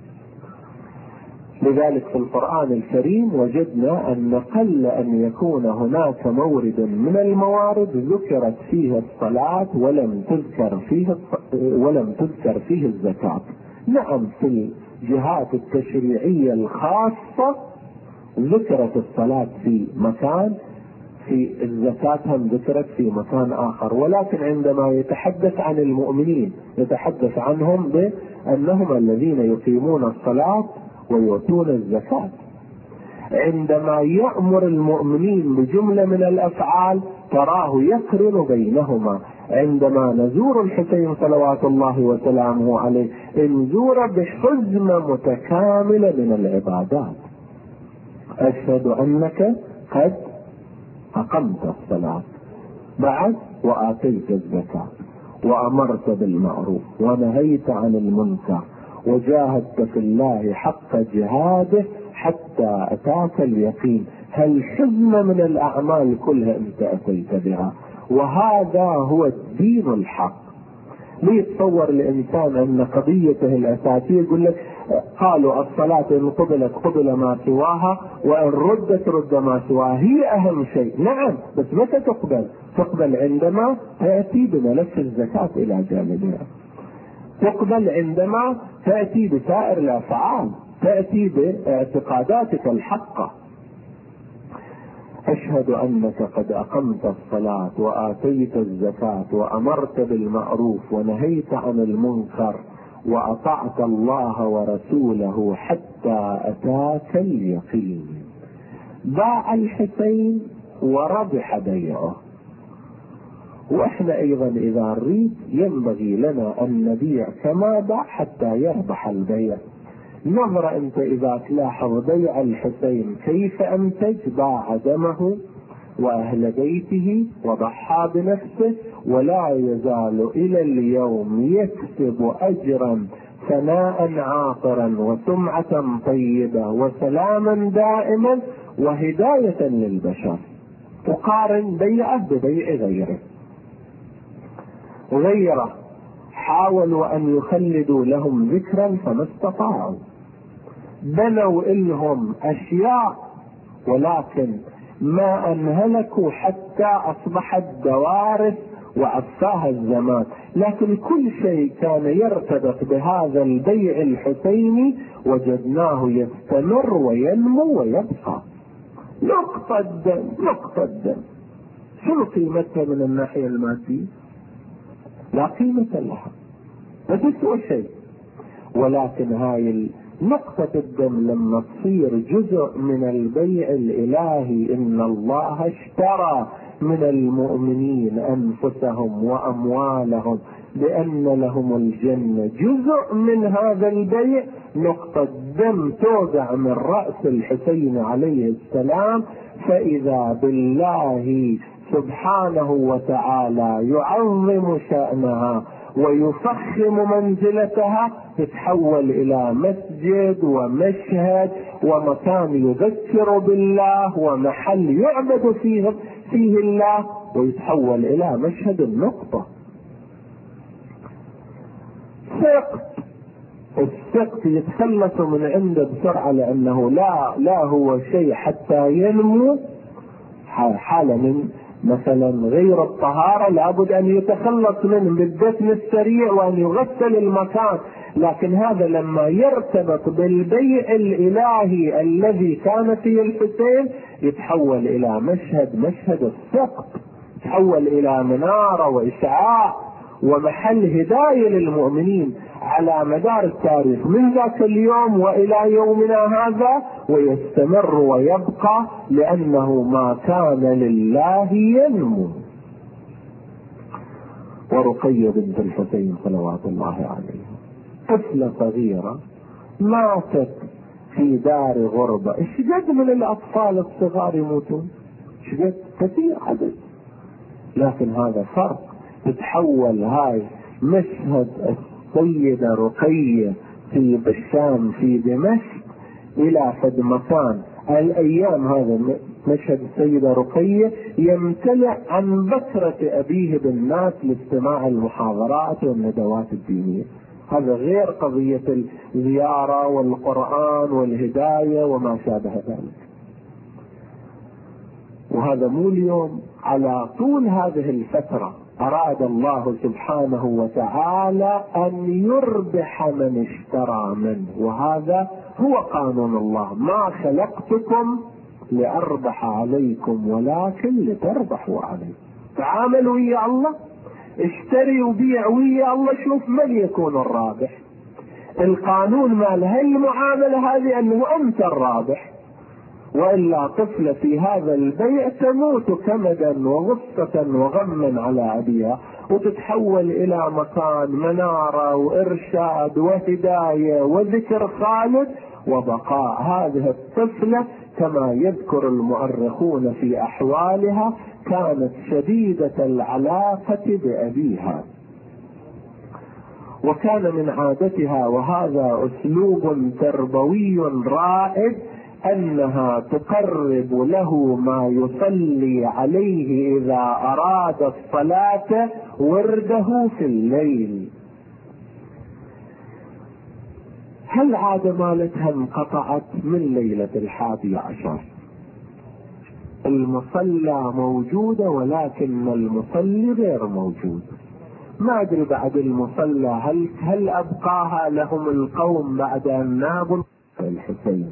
لذلك في القرآن الكريم وجدنا أن قل أن يكون هناك مورد من الموارد ذكرت فيه الصلاة ولم تذكر فيه الزكاة. نعم، في الجهات التشريعية الخاصة ذكرت الصلاة في مكان، في الزكاة هم ذكرت في مكان آخر، ولكن عندما يتحدث عن المؤمنين يتحدث عنهم بأنهم الذين يقيمون الصلاة ويؤتون الزكاة. عندما يأمر المؤمنين بجملة من الأفعال تراه يقرن بينهما. عندما نزور الحسين صلوات الله وسلامه عليه نزور بحزمة متكاملة من العبادات. أشهد أنك قد أقمت الصلاة، بعد وآتيت الزكاة، وأمرت بالمعروف ونهيت عن المنكر، وجاهدت في الله حق جهاده حتى أتاك اليقين. هالحزمة من الأعمال كلها أنت أتيت بها، وهذا هو الدين الحق. ليتصور الإنسان أن قضيته الأساسية يقول لك قالوا الصلاة إن قبلت قبل ما سواها، وإن ردت رد ما سواها، هي أهم شيء. نعم، بس متى تقبل؟ تقبل عندما تأتي بملف الزكاة إلى جانبها، تقبل عندما تأتي بسائر الأفعال، تأتي باعتقاداتك الحقة. أشهد أنك قد أقمت الصلاة وآتيت الزكاة وأمرت بالمعروف ونهيت عن المنكر وأطعت الله ورسوله حتى أتاك اليقين. باع الحسين وربح بيعه. وإحنا أيضا إذا نريد ينبغي لنا أن نبيع كما باع حتى يربح البيع. نظر أنت إذا تلاحظ بيع الحسين كيف أنتج، باع دمه وأهل بيته وضحى بنفسه، ولا يزال إلى اليوم يكسب أجرا ثناء عاطرا وسمعة طيبة وسلاما دائما وهداية للبشر. تقارن بيعه ببيع غيره حاولوا أن يخلدوا لهم ذكرا فما استطاعوا، بنوا إلهم أشياء ولكن ما أنهلكوا حتى أصبحت دوارس وعفاها الزمان. لكن كل شيء كان يرتبط بهذا البيع الحسيني وجدناه يستمر وينمو ويبقى. نقطة دم شنو قيمتها من الناحية المادية؟ لا قيمة لها، ما تسوى شيء. ولكن هاي نقطة الدم لما تصير جزء من البيع الإلهي، إن الله اشترى من المؤمنين أنفسهم وأموالهم بأن لهم الجنة، جزء من هذا البيع نقطة دم توضع من رأس الحسين عليه السلام، فإذا بالله سبحانه وتعالى يعظم شأنها ويفخم منزلتها، تتحول إلى مسجد ومشهد ومكان يذكر بالله ومحل يعبد فيه الله، ويتحول إلى مشهد النقطة. السقط يتخلص من عنده بسرعة، لأنه لا هو شيء حتى ينمو. حالة من مثلا غير الطهارة لابد أن يتخلص منه بالدفن السريع وأن يغسل المكان، لكن هذا لما يرتبط بالبيع الإلهي الذي كان فيه الحسين يتحول إلى مشهد السقط، يتحول إلى منارة وإشعاع ومحل هداية للمؤمنين على مدار التاريخ من ذاك اليوم وإلى يومنا هذا، ويستمر ويبقى لأنه ما كان لله ينمو. ورقية بنت الحسين صلوات الله عليه، طفلة صغيرة ماتت في دار غربة. ايش قد من الأطفال الصغار يموتون، ايش قد كثير عدد، لكن هذا فرق. تتحول هاي مشهد السيدة رقية في بالشام في دمشق إلى فد مكان الأيام، هذا مشهد السيدة رقية يمتلئ عن بكرة أبيه بالناس لاستماع المحاضرات والندوات الدينية. هذا غير قضية الزيارة والقرآن والهداية وما شابه ذلك. وهذا مو اليوم، على طول هذه الفترة أراد الله سبحانه وتعالى أن يربح من اشترى منه، وهذا هو قانون الله: ما خلقتكم لأربح عليكم ولكن لتربحوا علي. تعاملوا ويا الله، اشتري وبيع ويا الله، شوف من يكون الرابح. القانون مال هالمعاملة هذه أنه أنت الرابح، وإلا طفلة في هذا البيع تموت كمدا وغصة وغما على أبيها، وتتحول إلى مكان منارة وإرشاد وهداية وذكر خالد وبقاء. هذه الطفلة كما يذكر المؤرخون في أحوالها كانت شديدة العلاقة بأبيها، وكان من عادتها، وهذا أسلوب تربوي رائد، أنها تقرب له ما يصلي عليه إذا أراد الصلاة ورده في الليل. هل عاد مالتها انقطعت من ليلة 11؟ المصلى موجودة ولكن المصلي غير موجود. ما أدري بعد المصلى هل أبقاها لهم القوم بعد أن نابوا الحسين.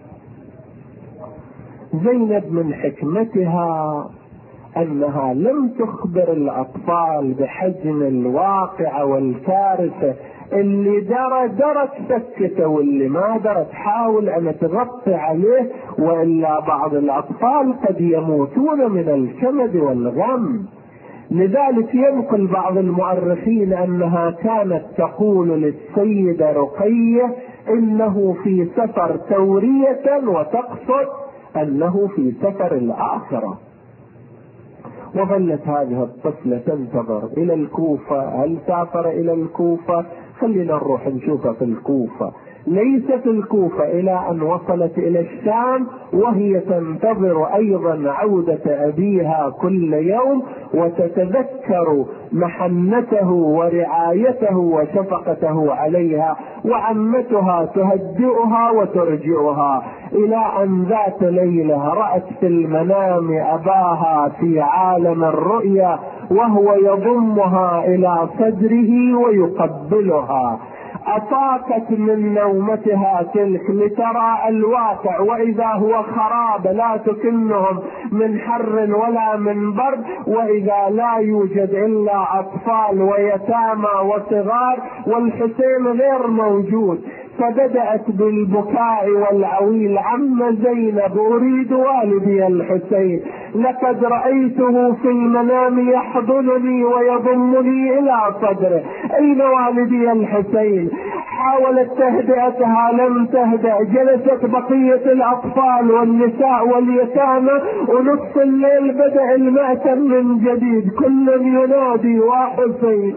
زينب من حكمتها أنها لم تخبر الأطفال بحجم الواقع والكارثة، اللي درت سكته، واللي ما درت حاول أن تغطي عليه، وإلا بعض الأطفال قد يموتون من الكمد والغم. لذلك ينقل بعض المؤرخين أنها كانت تقول للسيدة رقية إنه في سفر تورية، وتقصد أنه في سفر الآخرة. وظلت هذه الطفلة تنتظر إلى الكوفة. هل سافر إلى الكوفة؟ خلينا نروح نشوفها في الكوفة. ليس في الكوفة إلى أن وصلت إلى الشام، وهي تنتظر أيضا عودة أبيها كل يوم، وتتذكر محنته ورعايته وشفقته عليها، وعمتها تهدئها وترجعها، إلى أن ذات ليلة رأت في المنام أباها في عالم الرؤيا وهو يضمها إلى صدره ويقبلها. أفاقت من نومتها تلك لترى الواقع، وإذا هو خراب لا تكنهم من حر ولا من برد، وإذا لا يوجد إلا أطفال ويتامى وصغار، والحسين غير موجود. فبدأت بالبكاء والعويل: عم زينب، أريد والدي الحسين، لقد رأيته في المنام يحضنني ويضمني إلى صدره، أين والدي الحسين؟ حاولت تهدئتها لم تهدأ، جلست بقية الأطفال والنساء واليتامى، ونصف الليل بدأ المأتم من جديد، كل ينادي وحسين.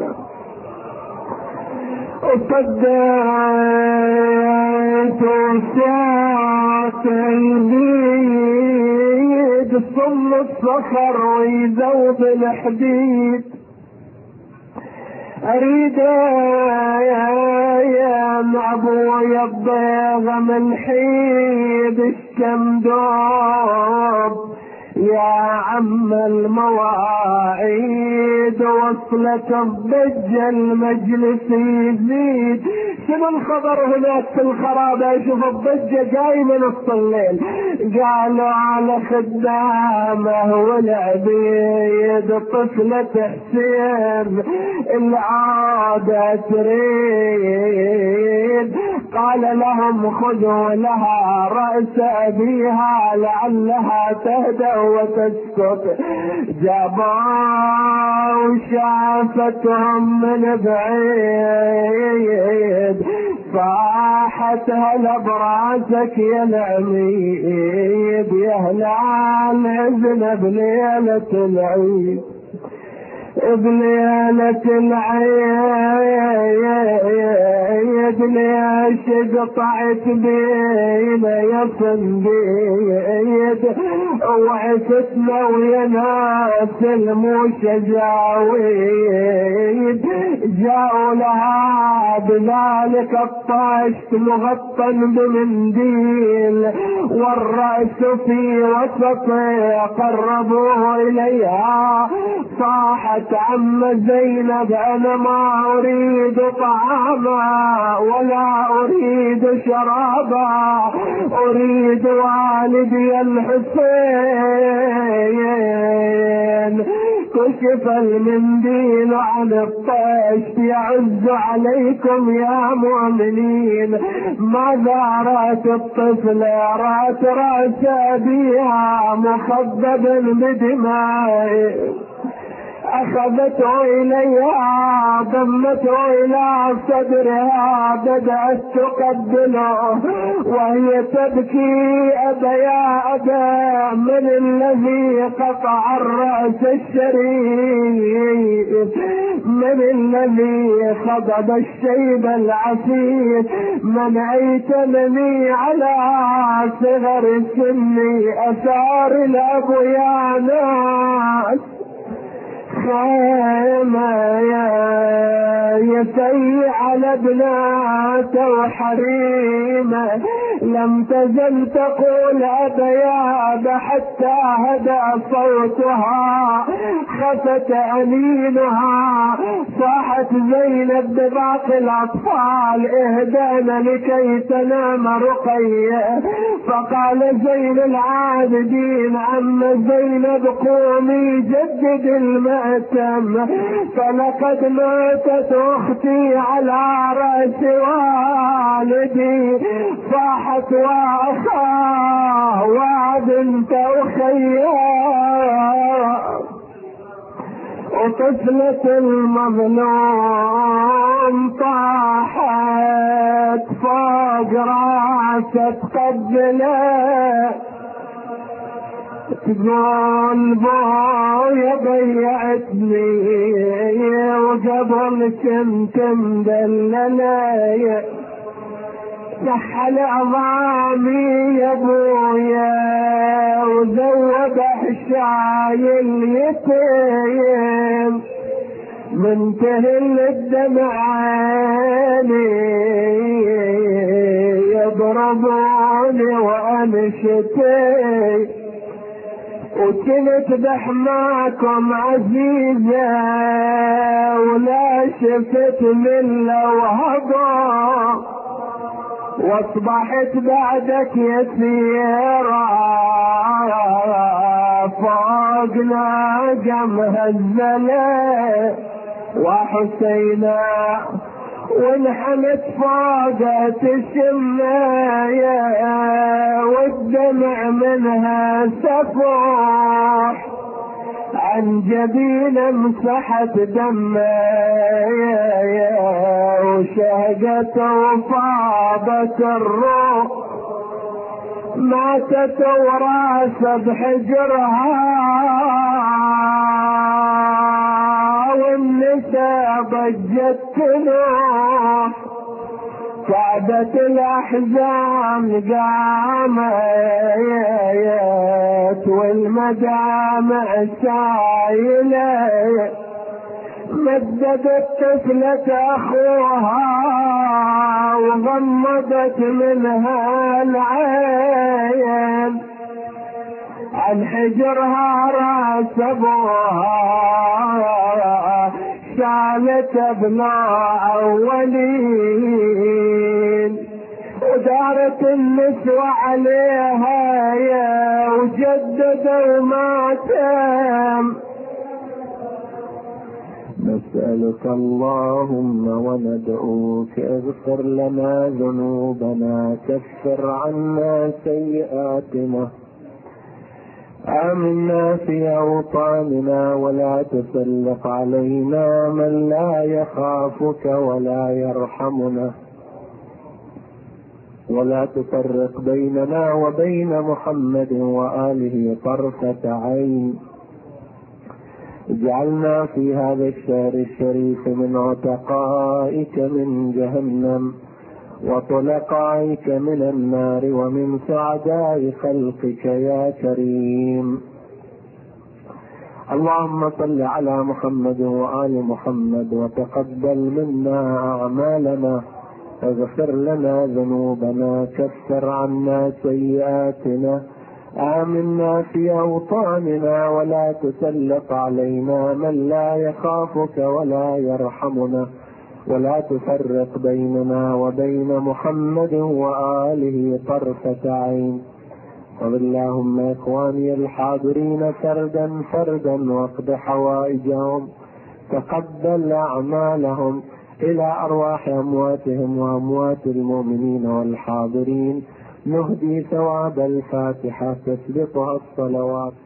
وصدقت ساعة البيد، صم الصخر ويذوب الحديد، أريد يا أبويا الضيغ من حيد الشمدوب، يا عم المواعيد وصلت الضجة المجلس يزيد. شنو الخبر هناك في الخرابة؟ شوف الضجة جاي من نص الليل. قالوا على خدامه والعبيد طفلة حسين العادة تريد، قال لهم خذوا لها رأس أبيها لعلها تهدأ وتسكت. جابوا وشافتهم من بعيد، صاحت هلا براسك يا العميد، يا هلال عزنا بليلة العيد، بليلة العيد ليش قطعت بينا يا صنديد، وعفتنا ويا ناس المشجاويد، جاءوا لها بذلك الطشت مغطى بمنديل، والرأس في وسطه قربوه إليها، صاحت عم زينب أنا ما أريد طعاما ولا أريد شرابا، أريد والدي الحسين. كشف المنديل عن الطيش يعز عليكم يا مؤمنين. ماذا رأت الطفلة؟ رأت رأس أبيها مخضبا بدماء، أخذته إليها ضمته إلى صدرها، بدأت تقبله وهي تبكي: أبا يا أبا، من الذي قطع الرأس الشريف؟ من الذي خضب الشيب العفيف؟ من أيتمني على صغر سني؟ أثار الأب يا ناس خيمة يسيء على ابناته وحريمه، لم تزل تقول أبا يا أبا حتى هدأ صوتها، خفت أنينها، صاحت زينب بباقي الأطفال: اهدانا لكي تنام رقية. فقال زين العابدين: عم زينب قومي جدد المأتم، فلقد ماتت أختي على رأس والدي. صاحت وأخاه وبنت أخيه، وطفلة المظلوم طاحت فوق راسه تقبله، تقول بويا ضيعتني وقبل كنت مدللة، سحل عظامي يا بويا وذوب حشاي اليتيم، منتهل الدمع عيني يضربوني وأنشتي، وكنت بحماكم عزيزة ولا شفت من لوهضة، واصبحت بعدك يسيرة فوقنا جمها الزلة وحسينا، وانحنت فوقت الشماية والدمع منها سفوح، عن جبين مسحت دمايا وشهقت وفاضت الروح، ماتت وراس بحجرها والنساء ضجت تنوح، كعبة الأحزان قامت والمدامع سايلة، مددت طفلة أخوها وغمضت منها العين، عن حجرها راس أبوها شالت ابناء أولين، ودارت النسوة عليها وجددوا ماتم. نسألك اللهم وندعوك اغفر لنا ذنوبنا، كفر عنا سيئاتنا، آمنا في أوطاننا، ولا تسلط علينا من لا يخافك ولا يرحمنا، ولا تفرق بيننا وبين محمد وآله طرفة عين. اجعلنا في هذا الشهر الشريف من عتقائك من جهنم وطلقائك من النار، ومن سعداء خلقك يا كريم. اللهم صل على محمد وآل محمد، وتقبل منا أعمالنا، اغفر لنا ذنوبنا، كفر عنا سيئاتنا، آمنا في أوطاننا، ولا تسلط علينا من لا يخافك ولا يرحمنا، ولا تفرق بيننا وبين محمد وآله طرفة عين. اللهم إخواني الحاضرين فردا فردا واقض حوائجهم، تقبل أعمالهم إلى أرواح أمواتهم وأموات المؤمنين والحاضرين، نهدي ثواب الفاتحة تسبقها الصلوات.